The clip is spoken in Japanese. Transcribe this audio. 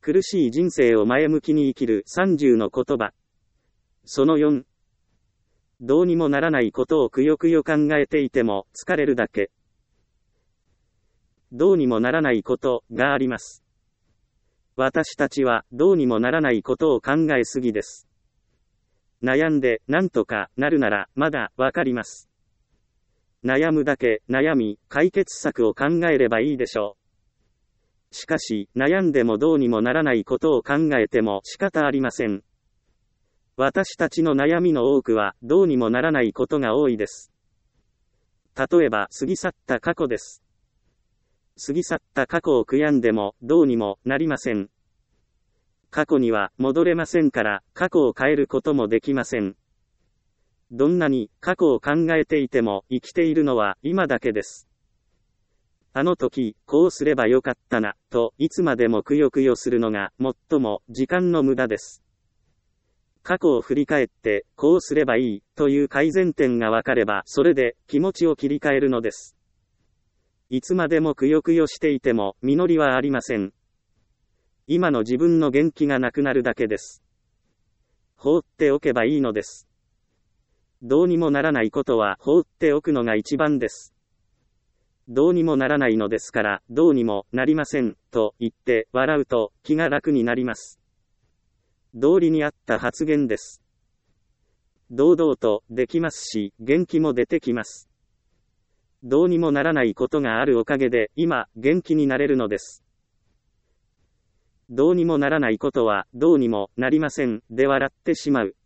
苦しい人生を前向きに生きる30の言葉。その4。どうにもならないことをくよくよ考えていても疲れるだけ。どうにもならないことがあります。私たちはどうにもならないことを考えすぎです。悩んでなんとかなるならまだわかります。悩むだけ悩み、解決策を考えればいいでしょう。しかし、悩んでもどうにもならないことを考えても仕方ありません。私たちの悩みの多くはどうにもならないことが多いです。例えば、過ぎ去った過去です。過ぎ去った過去を悔やんでもどうにもなりません。過去には戻れませんから、過去を変えることもできません。どんなに過去を考えていても生きているのは今だけです。あの時、こうすればよかったな、といつまでもくよくよするのが最も時間の無駄です。過去を振り返って、こうすればいい、という改善点がわかれば、それで気持ちを切り替えるのです。いつまでもくよくよしていても、実りはありません。今の自分の元気がなくなるだけです。放っておけばいいのです。どうにもならないことは放っておくのが一番です。どうにもならないのですから、どうにもなりません、と言って笑うと気が楽になります。道理に合った発言です。堂々とできますし、元気も出てきます。どうにもならないことがあるおかげで、今、元気になれるのです。どうにもならないことは、どうにもなりません、で笑ってしまう。